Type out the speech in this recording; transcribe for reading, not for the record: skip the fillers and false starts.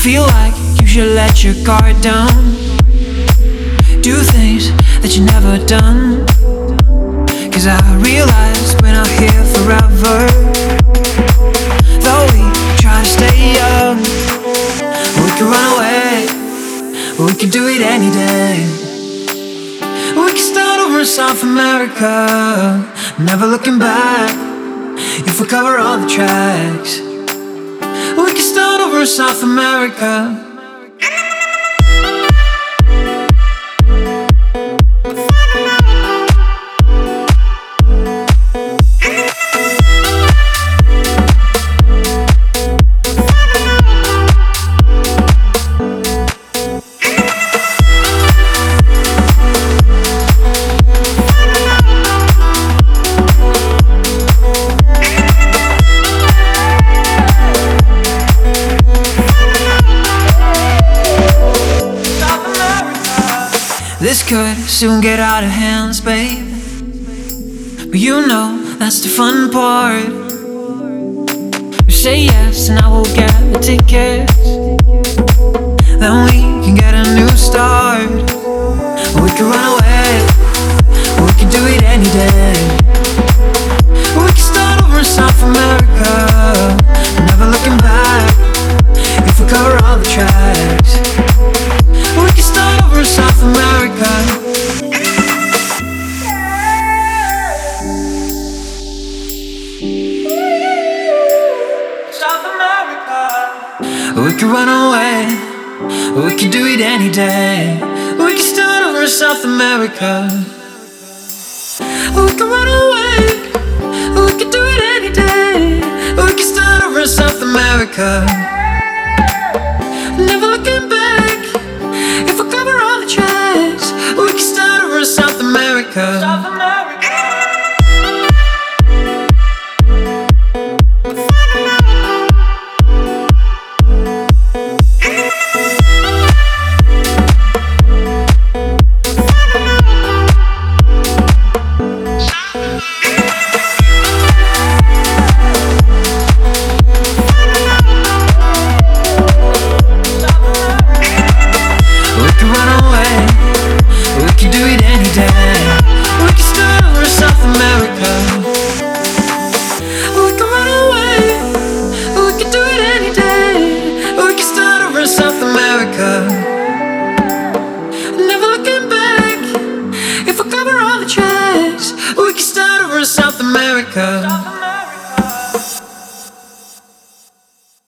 feel like you should let your guard down. Do things that you never done. Cause I realized when I'm here forever, though we try to stay young, we could run away, we could do it any day. We could start over in South America, never looking back, if we cover all the tracks. We could start over in South America. This could soon get out of hands, babe, but you know that's the fun part. You say yes and I will get the tickets, then we can get a new start. We can run away, we can do it any day. We can start over in South America, never looking back, if we cover all the tracks. We can start over in South America. South America. We can run away, we can do it any day. We can start over in South America. We can run away, we can do it any day. We can start over in South America, never looking back, if we cover all the tracks. We can start over in South America. South America. South America, never looking back, if we cover all the tracks. We can start over in South America.